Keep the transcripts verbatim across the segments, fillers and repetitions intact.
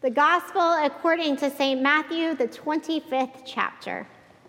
The Gospel according to Saint Matthew, the twenty-fifth chapter.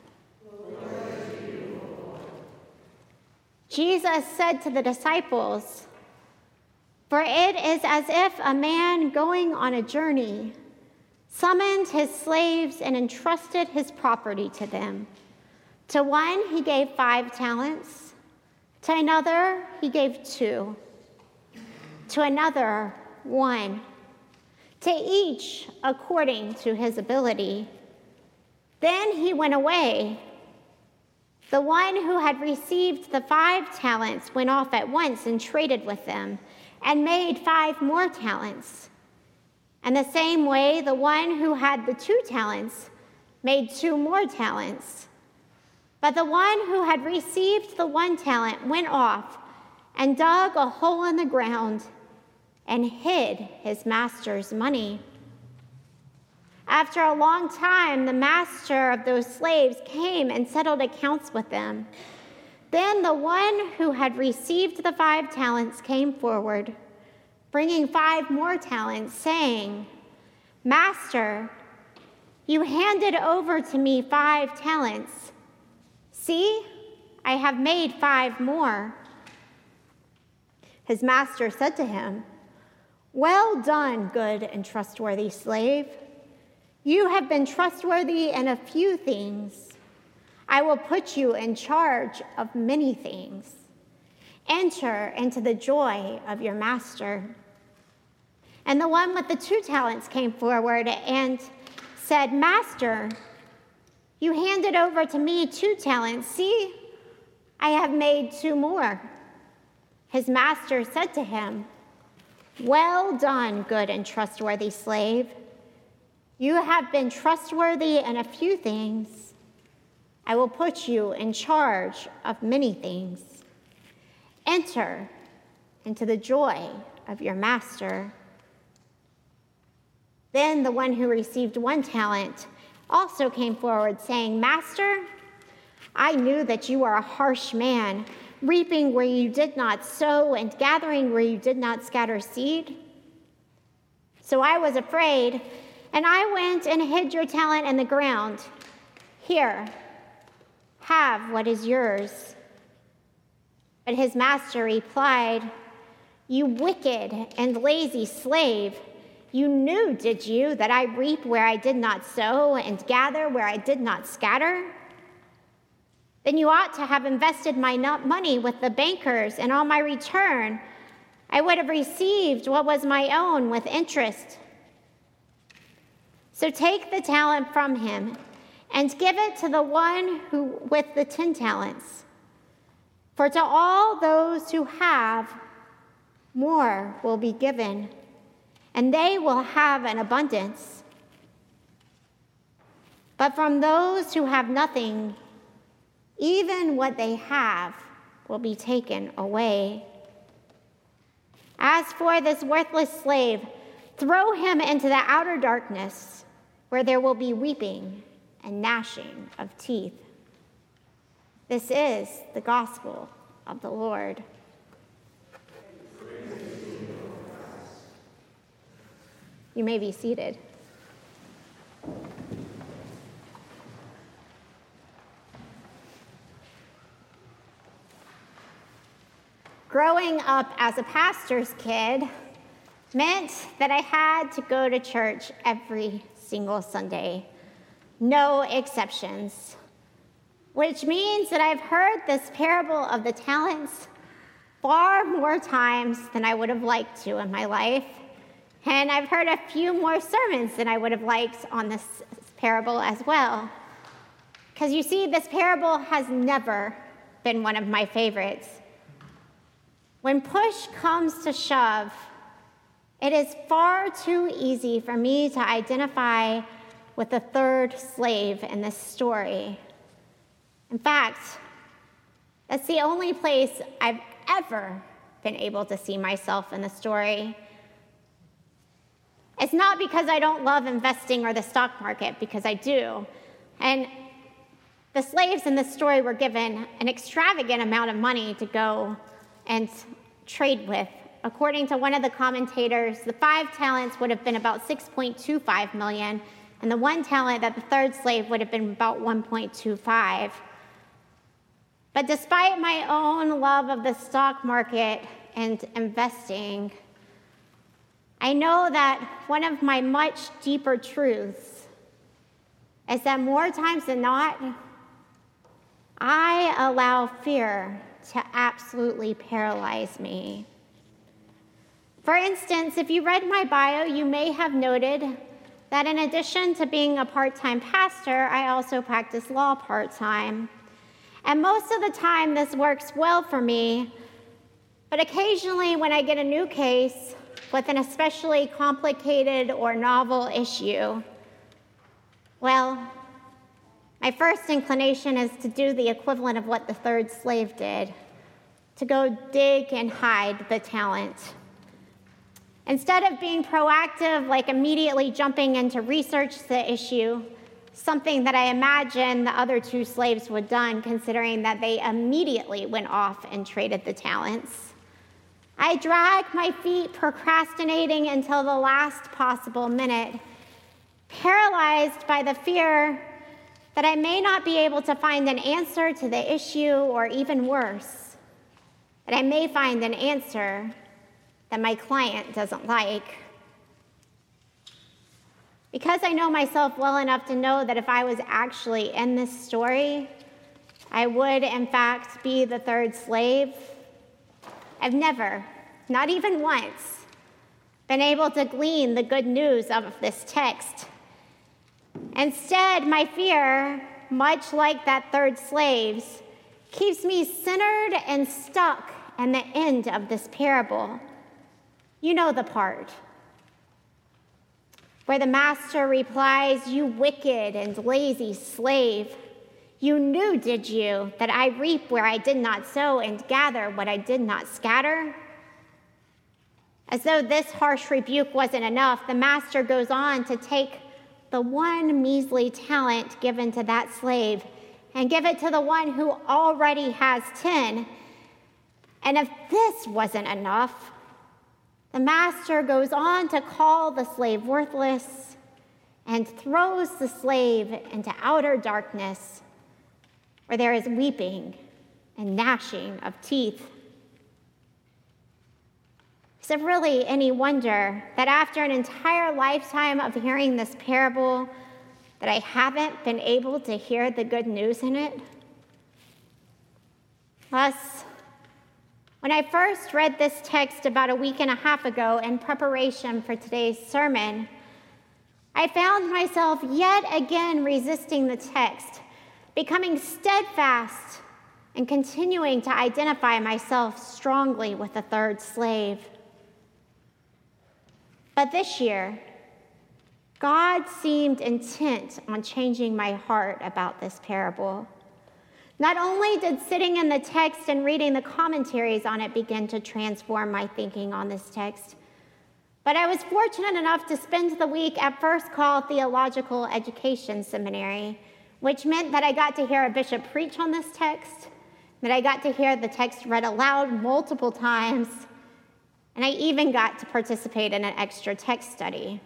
Jesus said to the disciples, "For it is as if a man going on a journey summoned his slaves and entrusted his property to them. To one he gave five talents, to another he gave two, to another one, to each according to his ability. Then he went away. The one who had received the five talents went off at once and traded with them and made five more talents. And the same way, the one who had the two talents made two more talents. But the one who had received the one talent went off and dug a hole in the ground and hid his master's money. After a long time, the master of those slaves came and settled accounts with them. Then the one who had received the five talents came forward, bringing five more talents, saying, 'Master, you handed over to me five talents. See, I have made five more.' His master said to him, 'Well done, good and trustworthy slave. You have been trustworthy in a few things. I will put you in charge of many things. Enter into the joy of your master.' And the one with the two talents came forward and said, 'Master, you handed over to me two talents. See, I have made two more.' His master said to him, 'Well done, good and trustworthy slave. You have been trustworthy in a few things. I will put you in charge of many things. Enter into the joy of your master.' Then the one who received one talent also came forward, saying, 'Master, I knew that you are a harsh man, reaping where you did not sow and gathering where you did not scatter seed. So I was afraid, and I went and hid your talent in the ground. Here, have what is yours.' But his master replied, 'You wicked and lazy slave, you knew, did you, that I reap where I did not sow and gather where I did not scatter? Then you ought to have invested my money with the bankers, and on my return, I would have received what was my own with interest. So take the talent from him and give it to the one who with the ten talents. For to all those who have, more will be given, and they will have an abundance. But from those who have nothing, even what they have will be taken away. As for this worthless slave, throw him into the outer darkness, where there will be weeping and gnashing of teeth.' This is the gospel of the Lord." You may be seated. Growing up as a pastor's kid meant that I had to go to church every single Sunday, no exceptions, which means that I've heard this parable of the talents far more times than I would have liked to in my life, and I've heard a few more sermons than I would have liked on this parable as well. Because you see, this parable has never been one of my favorites. When push comes to shove, it is far too easy for me to identify with the third slave in this story. In fact, that's the only place I've ever been able to see myself in the story. It's not because I don't love investing or the stock market, because I do. And the slaves in this story were given an extravagant amount of money to go and trade with according to one of the commentators, the five talents would have been about six point two five million, and the one talent that the third slave would have been about one point two five. But despite my own love of the stock market and investing, I know that one of my much deeper truths is that more times than not, I allow fear to absolutely paralyze me. For instance, if you read my bio, you may have noted that in addition to being a part-time pastor, I also practice law part-time. And most of the time, this works well for me, but occasionally when I get a new case with an especially complicated or novel issue, well, my first inclination is to do the equivalent of what the third slave did, to go dig and hide the talent. Instead of being proactive, like immediately jumping in to research the issue, something that I imagine the other two slaves would have done, considering that they immediately went off and traded the talents, I drag my feet, procrastinating until the last possible minute, paralyzed by the fear that I may not be able to find an answer to the issue, or even worse, that I may find an answer that my client doesn't like. Because I know myself well enough to know that if I was actually in this story, I would, in fact, be the third slave, I've never, not even once, been able to glean the good news of this text. Instead, my fear, much like that third slave's, keeps me centered and stuck in the end of this parable. You know the part where the master replies, "You wicked and lazy slave, you knew, did you, that I reap where I did not sow and gather what I did not scatter?" As though this harsh rebuke wasn't enough, the master goes on to take the one measly talent given to that slave and give it to the one who already has ten. And if this wasn't enough, the master goes on to call the slave worthless and throws the slave into outer darkness, where there is weeping and gnashing of teeth. Is it really any wonder that after an entire lifetime of hearing this parable, that I haven't been able to hear the good news in it? Thus, when I first read this text about a week and a half ago in preparation for today's sermon, I found myself yet again resisting the text, becoming steadfast and continuing to identify myself strongly with the third slave. But this year, God seemed intent on changing my heart about this parable. Not only did sitting in the text and reading the commentaries on it begin to transform my thinking on this text, but I was fortunate enough to spend the week at First Call Theological Education Seminary, which meant that I got to hear a bishop preach on this text, that I got to hear the text read aloud multiple times, and I even got to participate in an extra text study.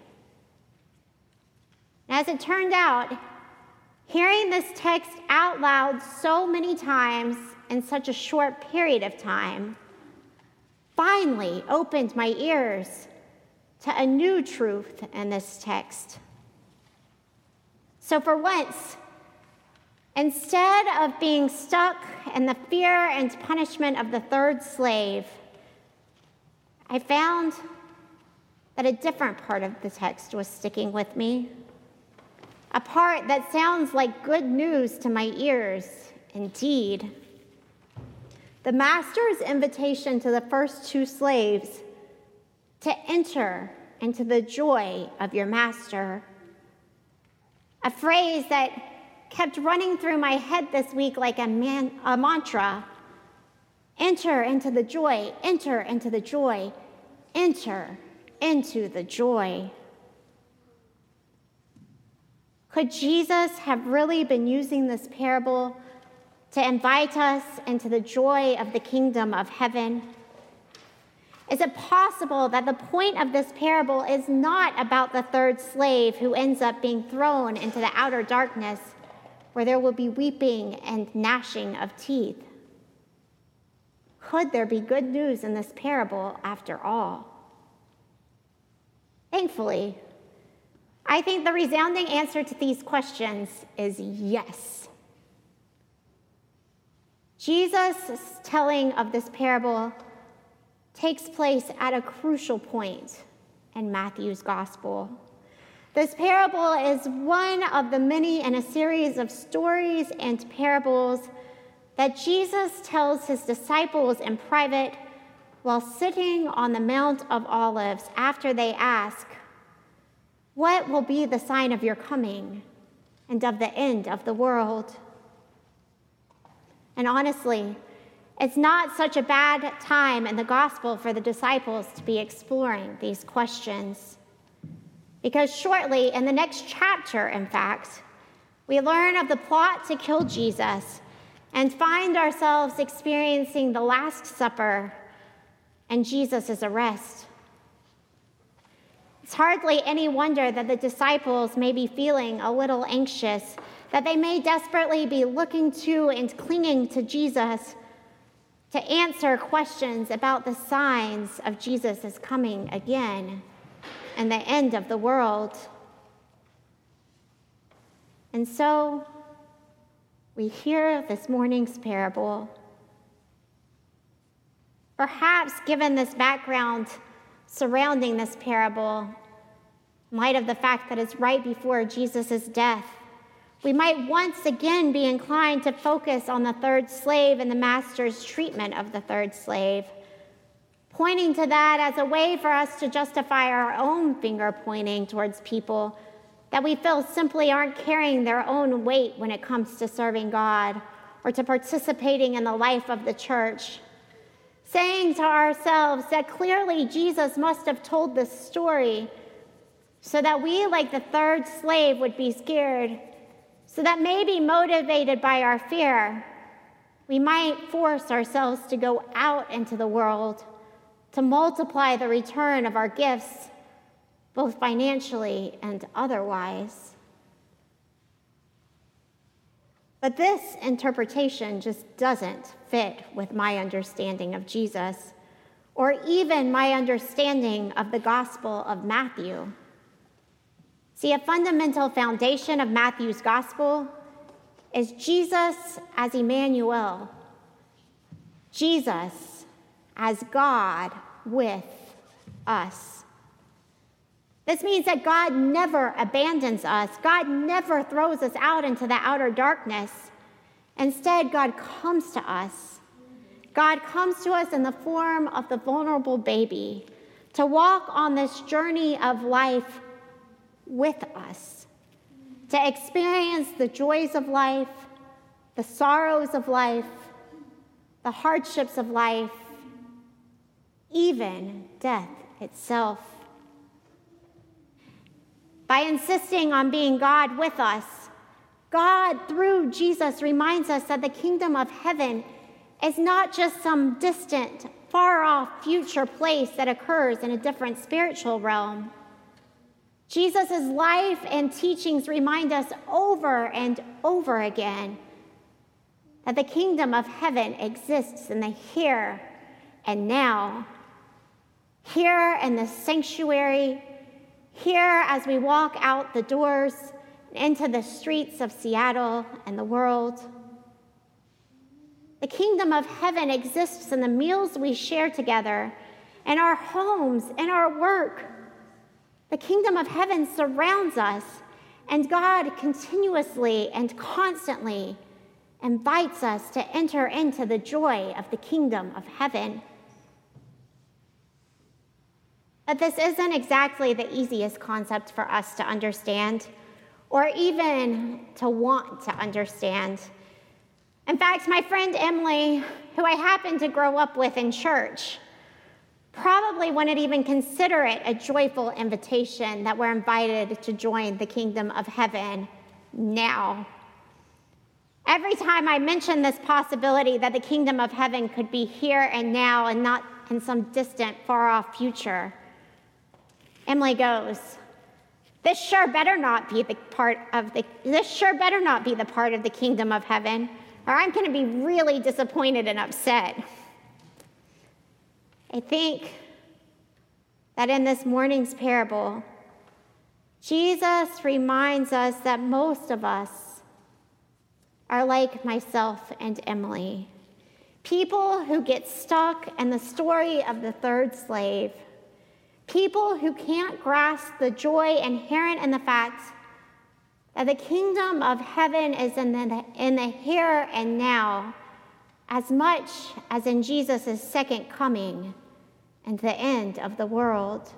As it turned out, hearing this text out loud so many times in such a short period of time finally opened my ears to a new truth in this text. So for once, instead of being stuck in the fear and punishment of the third slave, I found that a different part of the text was sticking with me. A part that sounds like good news to my ears, indeed. The master's invitation to the first two slaves to enter into the joy of your master. A phrase that kept running through my head this week like a, man, a mantra. Enter into the joy, enter into the joy, enter into the joy. Could Jesus have really been using this parable to invite us into the joy of the kingdom of heaven? Is it possible that the point of this parable is not about the third slave who ends up being thrown into the outer darkness where there will be weeping and gnashing of teeth? Could there be good news in this parable after all? Thankfully, I think the resounding answer to these questions is yes. Jesus' telling of this parable takes place at a crucial point in Matthew's gospel. This parable is one of the many in a series of stories and parables that Jesus tells his disciples in private while sitting on the Mount of Olives after they ask, "What will be the sign of your coming and of the end of the world?" And honestly, it's not such a bad time in the gospel for the disciples to be exploring these questions. Because shortly in the next chapter, in fact, we learn of the plot to kill Jesus and find ourselves experiencing the Last Supper and Jesus' arrest. It's hardly any wonder that the disciples may be feeling a little anxious, that they may desperately be looking to and clinging to Jesus to answer questions about the signs of Jesus' coming again and the end of the world. And so we hear this morning's parable. Perhaps given this background surrounding this parable, in light of the fact that it's right before Jesus' death, we might once again be inclined to focus on the third slave and the master's treatment of the third slave, pointing to that as a way for us to justify our own finger pointing towards people that we feel simply aren't carrying their own weight when it comes to serving God or to participating in the life of the church, saying to ourselves that clearly Jesus must have told this story so that we, like the third slave, would be scared, so that maybe motivated by our fear, we might force ourselves to go out into the world to multiply the return of our gifts, both financially and otherwise. But this interpretation just doesn't fit with my understanding of Jesus, or even my understanding of the Gospel of Matthew. See, a fundamental foundation of Matthew's Gospel is Jesus as Emmanuel, Jesus as God with us. This means that God never abandons us. God never throws us out into the outer darkness. Instead, God comes to us. God comes to us in the form of the vulnerable baby to walk on this journey of life with us, to experience the joys of life, the sorrows of life, the hardships of life, even death itself. By insisting on being God with us, God, through Jesus, reminds us that the kingdom of heaven is not just some distant, far-off future place that occurs in a different spiritual realm. Jesus' life and teachings remind us over and over again that the kingdom of heaven exists in the here and now. Here in the sanctuary, here as we walk out the doors into the streets of Seattle and the world. The kingdom of heaven exists in the meals we share together, in our homes, in our work. The kingdom of heaven surrounds us, and God continuously and constantly invites us to enter into the joy of the kingdom of heaven. But this isn't exactly the easiest concept for us to understand, or even to want to understand. In fact, my friend Emily, who I happened to grow up with in church, probably wouldn't even consider it a joyful invitation that we're invited to join the kingdom of heaven now. Every time I mention this possibility that the kingdom of heaven could be here and now and not in some distant, far-off future. Emily goes, this sure better not be the part of the, this sure better not be the part of the kingdom of heaven, or I'm going to be really disappointed and upset. I think that in this morning's parable, Jesus reminds us that most of us are like myself and Emily, people who get stuck in the story of the third slave, people who can't grasp the joy inherent in the fact that the kingdom of heaven is in the, in the here and now, as much as in Jesus' second coming and the end of the world.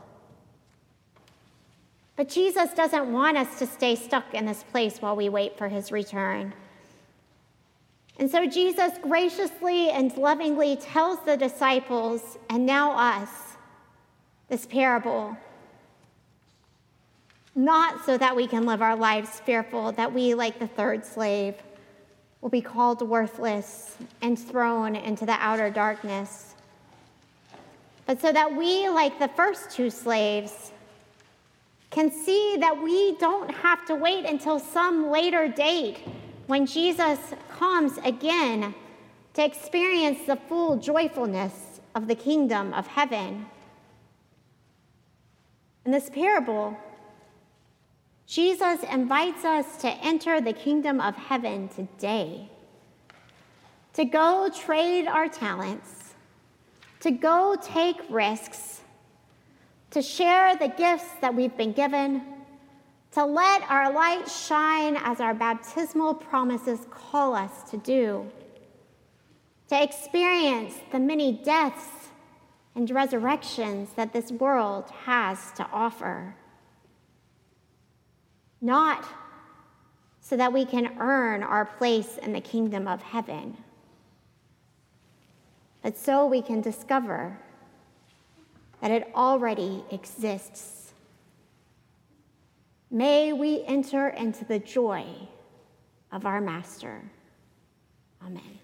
But Jesus doesn't want us to stay stuck in this place while we wait for his return. And so Jesus graciously and lovingly tells the disciples, and now us, this parable, not so that we can live our lives fearful that we, like the third slave, will be called worthless and thrown into the outer darkness, but so that we, like the first two slaves, can see that we don't have to wait until some later date when Jesus comes again to experience the full joyfulness of the kingdom of heaven. In this parable, Jesus invites us to enter the kingdom of heaven today, to go trade our talents, to go take risks, to share the gifts that we've been given, to let our light shine as our baptismal promises call us to do, to experience the many deaths and resurrections that this world has to offer. Not so that we can earn our place in the kingdom of heaven, but so we can discover that it already exists. May we enter into the joy of our Master. Amen.